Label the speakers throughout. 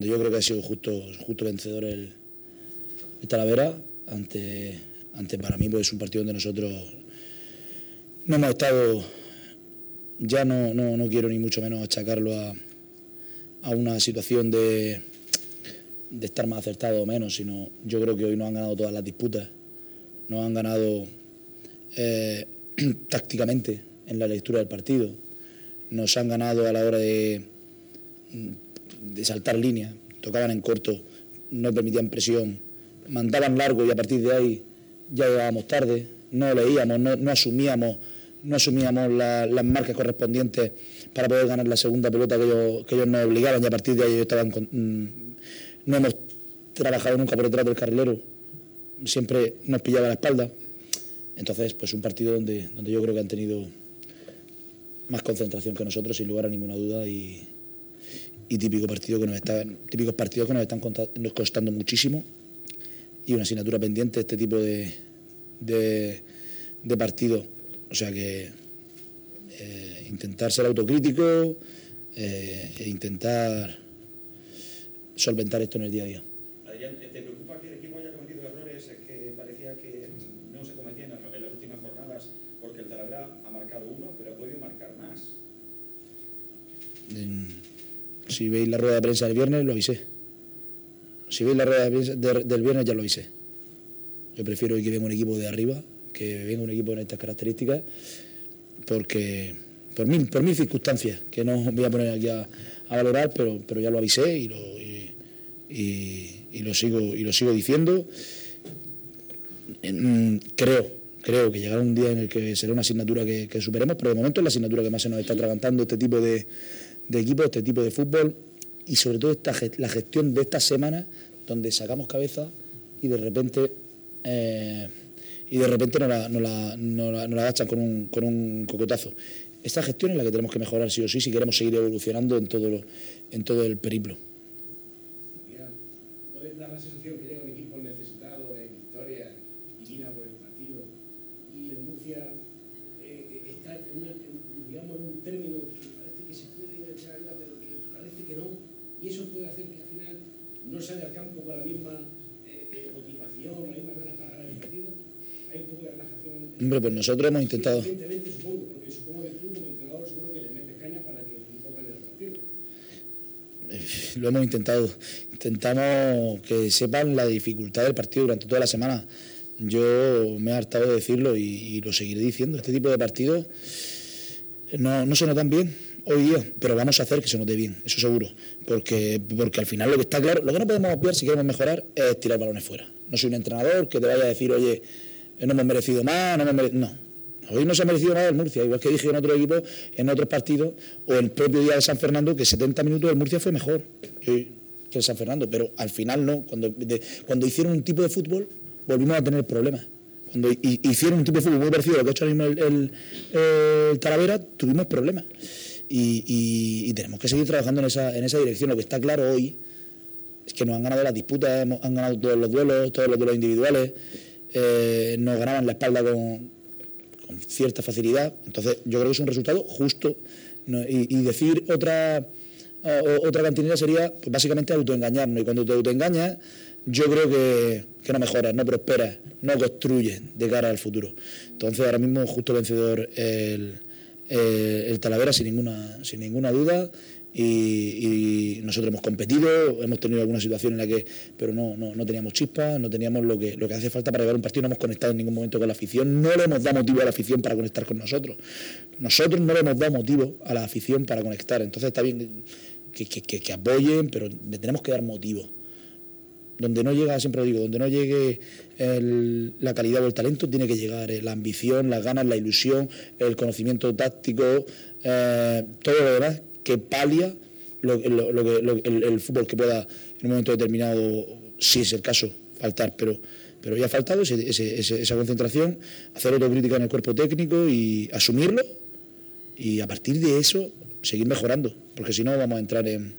Speaker 1: Yo creo que ha sido justo vencedor el Talavera ante para mí pues, es un partido donde nosotros no hemos estado, ya no quiero ni mucho menos achacarlo a una situación de estar más acertado o menos, sino yo creo que hoy nos han ganado todas las disputas, nos han ganado tácticamente en la lectura del partido, nos han ganado a la hora de saltar líneas, tocaban en corto, no permitían presión, mandaban largo y a partir de ahí ya llegábamos tarde, no leíamos, no asumíamos las marcas correspondientes para poder ganar la segunda pelota que ellos nos obligaban y a partir de ahí ellos estaban no hemos trabajado nunca por detrás del carrilero, siempre nos pillaba la espalda. Entonces pues un partido donde yo creo que han tenido más concentración que nosotros sin lugar a ninguna duda y típicos partidos que nos están costando muchísimo y una asignatura pendiente este tipo de partidos. O sea que intentar ser autocrítico e intentar solventar esto en el día a día.
Speaker 2: Adrián, ¿te preocupa que el equipo haya cometido errores que parecía que no se cometían en las últimas jornadas? Porque el Talavera ha marcado uno, pero ha podido marcar más.
Speaker 1: Si veis la rueda de prensa del viernes, lo avisé. Si veis la rueda de prensa del viernes, ya lo avisé. Yo prefiero que venga un equipo de arriba, que venga un equipo con estas características, porque por mil circunstancias, que no voy a poner aquí a valorar, pero ya lo avisé y lo sigo diciendo. Creo que llegará un día en el que será una asignatura que superemos, pero de momento es la asignatura que más se nos está atragantando este tipo de equipos, este tipo de fútbol y sobre todo la gestión de estas semanas donde sacamos cabeza y de repente nos la agachan con un cocotazo. Esta gestión es la que tenemos que mejorar sí o sí si queremos seguir evolucionando en todo el periplo.
Speaker 3: ¿No es la sensación que llega un equipo necesitado de victoria divina por el partido y el Murcia está en un término que parece que se puede enganchar arriba pero que parece que no, y eso puede hacer que al final no sale al campo con la misma motivación, la misma ganas para ganar el partido? Hay un poco de relajación.
Speaker 1: Hombre, pues nosotros hemos intentado.
Speaker 3: Supongo que tú como entrenador seguro que le metes caña para que enfoquen el partido.
Speaker 1: Lo hemos intentado. Intentamos que sepan la dificultad del partido durante toda la semana. Yo me he hartado de decirlo y lo seguiré diciendo. Este tipo de partidos no se notan bien hoy día, pero vamos a hacer que se note bien, eso seguro. Porque al final lo que está claro, lo que no podemos obviar si queremos mejorar es tirar balones fuera. No soy un entrenador que te vaya a decir, oye, no hemos merecido más, no. Hoy no se ha merecido nada el Murcia, igual que dije en otros equipos, en otros partidos, o el propio día de San Fernando, que 70 minutos del Murcia fue mejor que el San Fernando, pero al final no. Cuando hicieron un tipo de fútbol, volvimos a tener problemas. Cuando hicieron un tipo de fútbol muy parecido a lo que ha hecho ahora mismo el Talavera, tuvimos problemas. Y tenemos que seguir trabajando en esa dirección. Lo que está claro hoy es que nos han ganado las disputas, han ganado todos los duelos individuales, nos ganaban la espalda con cierta facilidad. Entonces yo creo que es un resultado justo, ¿no? Y decir otra cantinera sería pues, básicamente autoengañarnos, y cuando te autoengañas yo creo que no mejoras, no prosperas, no construyes de cara al futuro. Entonces ahora mismo justo vencedor el Talavera sin ninguna duda. Y nosotros hemos competido, hemos tenido alguna situación en la que pero no teníamos chispa, no teníamos lo que hace falta para llevar un partido, no hemos conectado en ningún momento con la afición, no le hemos dado motivo a la afición para conectar con nosotros no le hemos dado motivo a la afición para conectar. Entonces está bien que apoyen, pero le tenemos que dar motivo. Donde no llega, siempre lo digo, donde no llegue la calidad o el talento, tiene que llegar la ambición, las ganas, la ilusión, el conocimiento táctico, todo lo demás que palia el fútbol que pueda en un momento determinado, si es el caso, faltar, pero ya ha faltado esa concentración, hacer autocrítica en el cuerpo técnico y asumirlo, y a partir de eso seguir mejorando, porque si no vamos a entrar en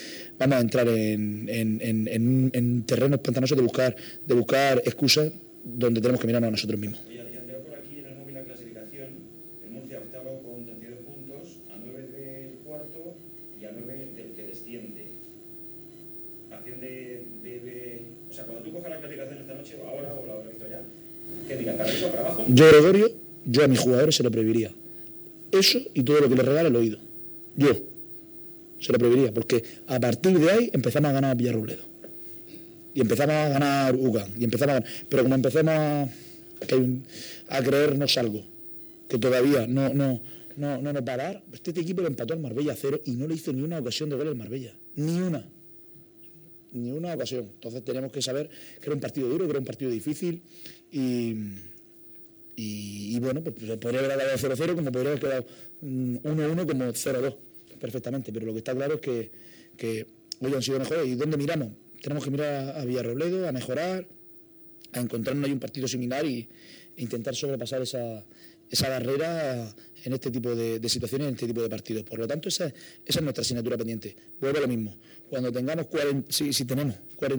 Speaker 1: terrenos pantanosos de buscar excusas donde tenemos que mirarnos a nosotros mismos.
Speaker 2: Veo por aquí en el móvil la clasificación: el Murcia octavo con 32 puntos, a 9 del cuarto y a 9 del que desciende. formación o sea, cuando tú coges la clasificación esta noche, o ahora, o la habrás visto ya, ¿qué dirás? ¿Para arriba o para abajo?
Speaker 1: Yo, Gregorio, yo a mis jugadores se lo prohibiría. Eso y todo lo que les regala el oído. Yo se lo prohibiría, porque a partir de ahí empezamos a ganar a Villarrobledo. Y empezamos a ganar UCAM. Pero como empezamos a creernos algo que todavía no nos va a dar, este equipo lo empató al Marbella 0 y no le hizo ni una ocasión de gol al Marbella. Ni una ocasión. Entonces tenemos que saber que era un partido duro, que era un partido difícil y bueno, pues podría haber quedado 0-0 como podría haber quedado 1-1 como 0-2 perfectamente, pero lo que está claro es que hoy han sido mejores. ¿Y dónde miramos? Tenemos que mirar a Villarrobledo, a mejorar, a encontrarnos ahí un partido similar e intentar sobrepasar esa barrera en este tipo de situaciones, en este tipo de partidos. Por lo tanto, esa es nuestra asignatura pendiente. Vuelve a lo mismo. Cuando tengamos si tenemos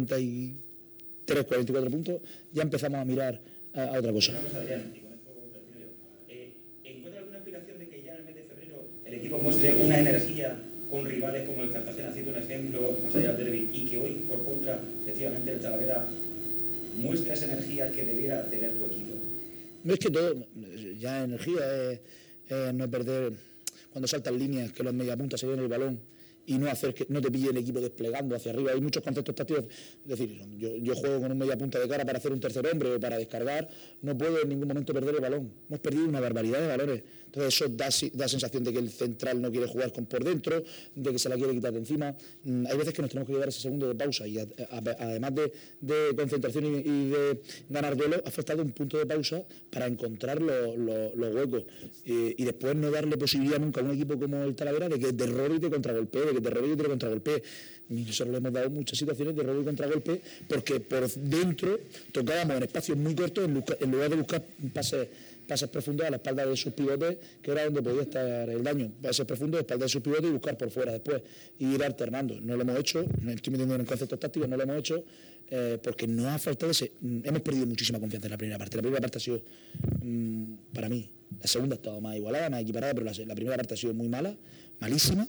Speaker 1: 43, 44 puntos, ya empezamos a mirar a otra cosa.
Speaker 2: Adrián, y con esto termino yo. ¿Encuentra alguna explicación de que ya en el mes de febrero el equipo muestre una energía con rivales como el Cartagena, haciendo un ejemplo más allá del derbi, y que hoy, por contra, efectivamente, el Talavera muestra esa energía que debiera tener tu equipo?
Speaker 1: No es que todo, ya energía es no perder, cuando saltan líneas, que los mediapuntas se lleven el balón y no hacer que no te pille el equipo desplegando hacia arriba. Hay muchos conceptos tácticos, es decir, yo juego con un mediapunta de cara para hacer un tercer hombre o para descargar, no puedo en ningún momento perder el balón. Hemos perdido una barbaridad de valores. Entonces eso da sensación de que el central no quiere jugar por dentro, de que se la quiere quitar de encima. Hay veces que nos tenemos que llevar ese segundo de pausa y además de concentración y de ganar duelo, ha faltado un punto de pausa para encontrar los huecos y después no darle posibilidad nunca a un equipo como el Talavera de que te robe y te contragolpee, de que te robe y te contragolpee. Y nosotros le hemos dado muchas situaciones de robo y contragolpe porque por dentro tocábamos en espacios muy cortos en lugar de buscar pases profundos a la espalda de sus pivotes, que era donde podía estar el daño. Pases profundos a la espalda de sus pivotes y buscar por fuera después y ir alternando. No lo hemos hecho, me estoy metiendo en conceptos tácticos, no lo hemos hecho porque nos ha faltado hemos perdido muchísima confianza en la primera parte. La primera parte ha sido, para mí, la segunda ha estado más igualada, más equiparada, pero la primera parte ha sido muy mala, malísima,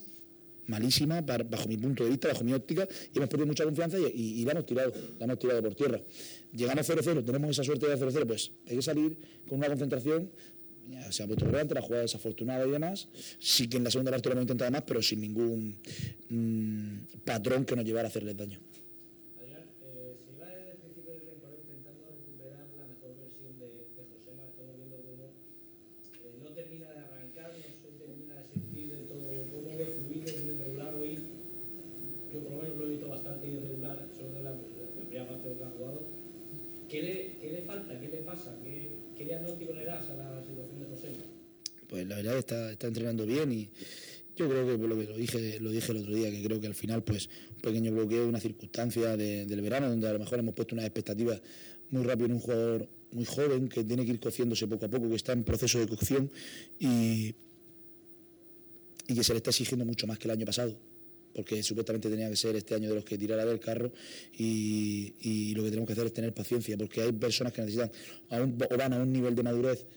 Speaker 1: bajo mi punto de vista, bajo mi óptica, y hemos perdido mucha confianza y la hemos tirado por tierra. Llegamos 0-0, tenemos esa suerte de 0-0, pues hay que salir con una concentración, ya se ha puesto delante, la jugada desafortunada y demás. Sí que en la segunda parte lo hemos intentado más, pero sin ningún patrón que nos llevara a hacerles daño.
Speaker 4: Adrián, se iba desde el principio del temporada intentando recuperar la mejor versión de Josema. Estamos viendo cómo no termina de arrancar, no se termina de sentir del todo cómodo, fluido, muy irregular hoy. Yo por lo menos lo he visto bastante irregular, sobre todo la primera parte de lo que ha jugado. ¿Qué le falta? ¿Qué le pasa? ¿Qué diagnóstico le das a la situación de Josema?
Speaker 1: Pues la verdad está entrenando bien y yo creo que por lo que lo dije el otro día, que creo que al final pues un pequeño bloqueo, una circunstancia del verano donde a lo mejor hemos puesto unas expectativas muy rápido en un jugador muy joven que tiene que ir cociéndose poco a poco, que está en proceso de cocción y que se le está exigiendo mucho más que el año pasado, porque supuestamente tenía que ser este año de los que tirara del carro y lo que tenemos que hacer es tener paciencia, porque hay personas que necesitan o van a un nivel de madurez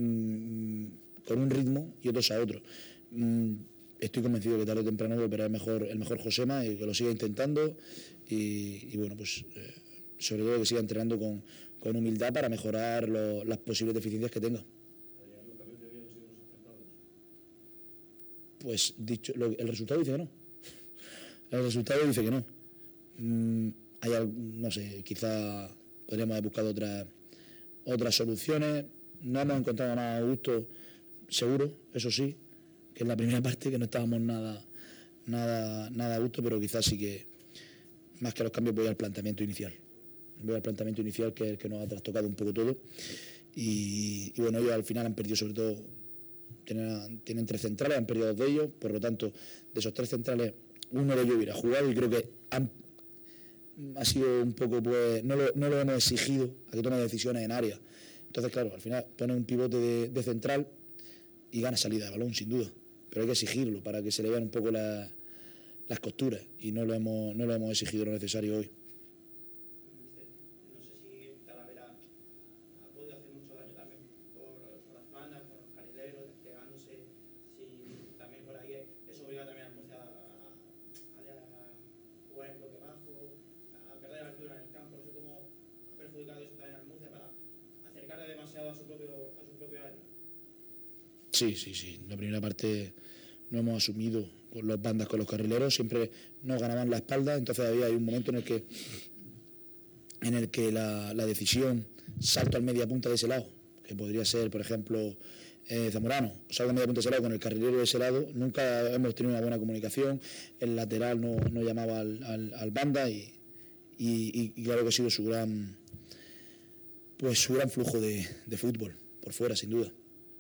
Speaker 1: con un ritmo y otros a otro. Estoy convencido que tarde o temprano volverá el mejor Josema y que lo siga intentando y bueno, pues sobre todo que siga entrenando con humildad para mejorar las posibles deficiencias que tenga. Pues dicho, el resultado dice que no. El resultado dice que no. No sé, quizá podríamos haber buscado otras soluciones. No hemos encontrado nada a gusto, seguro, eso sí, que en la primera parte que no estábamos nada a gusto, pero quizás sí que más que a los cambios voy al planteamiento inicial. Voy al planteamiento inicial, que es el que nos ha trastocado un poco todo. Y bueno, ellos al final han perdido, sobre todo, tienen 3 centrales, han perdido 2 de ellos, por lo tanto, de esos 3 centrales, uno de ellos hubiera jugado y creo que ha sido un poco, pues, no lo hemos exigido a que tome decisiones en área. Entonces, claro, al final pone un pivote de central y gana salida de balón, sin duda, pero hay que exigirlo para que se le vean un poco las costuras y no lo hemos exigido lo necesario hoy.
Speaker 5: No sé si Talavera ha podido hacer mucho daño también por las bandas, por los carrileros, desplegándose, si también por ahí eso obliga también a Murcia a jugar en bloque bajo, su propio área.
Speaker 1: Sí. La primera parte no hemos asumido con los bandas, con los carrileros, siempre nos ganaban la espalda, entonces hay un momento en el que la decisión, salto al media punta de ese lado, que podría ser, por ejemplo, Zamorano, salgo al media punta de ese lado con el carrilero de ese lado, nunca hemos tenido una buena comunicación, el lateral no llamaba al banda y claro que ha sido su gran flujo de fútbol, por fuera, sin duda.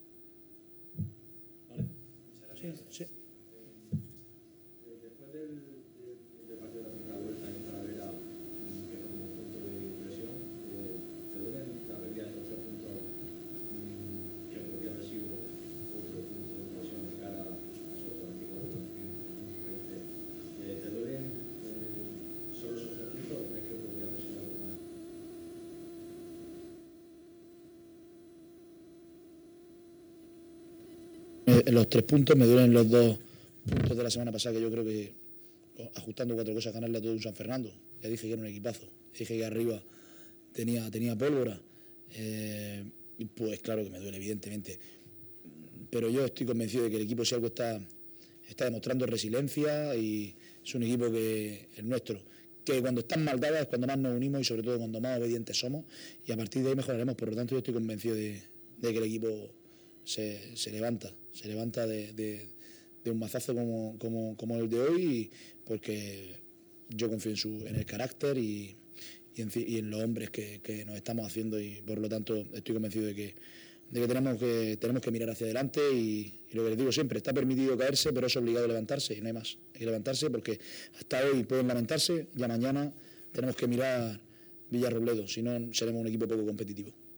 Speaker 4: ¿Vale?
Speaker 1: Sí.
Speaker 6: Después del partido de la primera vuelta en Talavera, que fue un punto de impresión, ¿te duelen la pérdida de esos 3 puntos que podría haber sido otro punto de impresión de cara a esos 44 partidos? ¿Te duelen solo esos 3 puntos o crees que podría haber sido algo más?
Speaker 1: Los 3 puntos me duelen los 2 puntos de la semana pasada, que yo creo que, ajustando 4 cosas, ganarle a todo un San Fernando. Ya dije que era un equipazo, dije que arriba tenía pólvora, pues claro que me duele, evidentemente. Pero yo estoy convencido de que el equipo, si algo está demostrando resiliencia, y es un equipo que el nuestro, que cuando están mal dadas es cuando más nos unimos y sobre todo cuando más obedientes somos, y a partir de ahí mejoraremos. Por lo tanto, yo estoy convencido de que el equipo se levanta de un mazazo como el de hoy, porque yo confío en el carácter y en los hombres que nos estamos haciendo, y por lo tanto estoy convencido de que tenemos que mirar hacia adelante, y lo que les digo siempre, está permitido caerse, pero es obligado levantarse, y no hay más. Hay que levantarse, porque hasta hoy pueden lamentarse, ya mañana tenemos que mirar Villarrobledo, si no seremos un equipo poco competitivo.